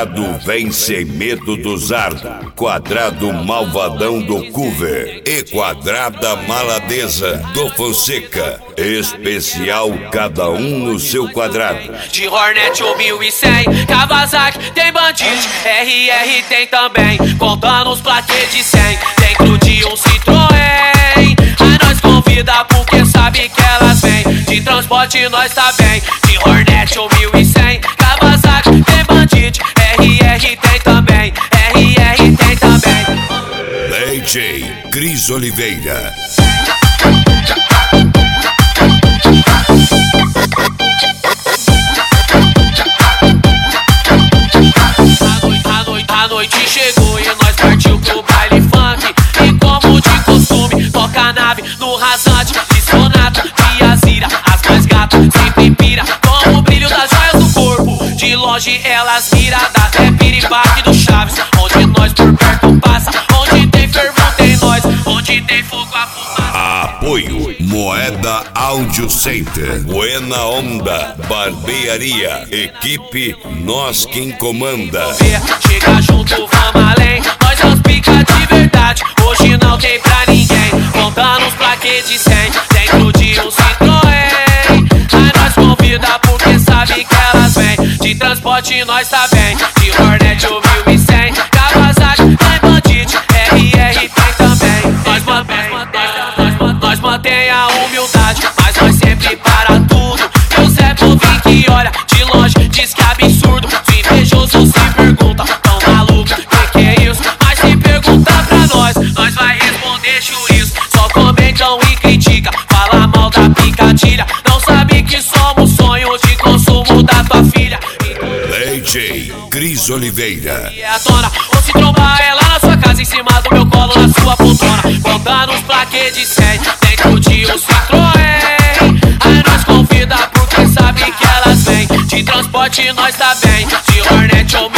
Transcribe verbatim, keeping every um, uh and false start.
Quadrado vem sem medo do Zardo, Quadrado malvadão do Cover e Quadrada maladeza do Fonseca. Especial cada um no seu quadrado. De Hornet ou mil e cem, Kawasaki tem Bandit, R R tem também, contando os plaquês de cem, dentro de um Citroën. Aí nós convida porque sabe que elas vêm, de transporte nós tá bem. De Hornet ou mil e cem, Kawasaki tem Bandit, R R tem também, R R tem também. D J Cris Oliveira. A noite chegou e nós partiu pro baile funk. E como de costume, toca a nave no rasante de Sonata, de Azira, as mais gatas sempre pira com o brilho das joias do corpo. De longe elas miram, dá até piripaque do Chaves. Onde nós por perto passa, onde tem fervão tem nós, onde tem fogo a fumaça. Apoio Moeda Audio Center, Buena Onda Barbearia, equipe Nós Quem Comanda. Chega junto, vamos além, nós é os pica de verdade, hoje não tem pra ninguém, contando os plaquês de cem, dentro de um Citroën. Aí nós convida porque sabe que elas vêm, de transporte nós tá bem. De Hornet ou mil e cem, Kawasaki tem Bandit, R R tem também. Nós mantém, nós, nós, nós mantém a humildade, mas nós sempre para tudo. E o Zé Povinho que olha de longe diz que é absurdo, os invejosos se perguntam, tão maluco, que que é isso? Mas se perguntar pra nós, nós vai responder juízo. Só comentam e critica, fala mal da picadilha, não sabe que somos sonhos de consumo da tua filha. D J Cris Oliveira. E é a tona, ou se trombar ela na sua casa, em cima do meu colo, na sua poltrona, contando os plaquês de cem, dentro de um Citroën. Aí nós convida porque sabe que elas vêm, de transporte nós tá bem. De Hornet ou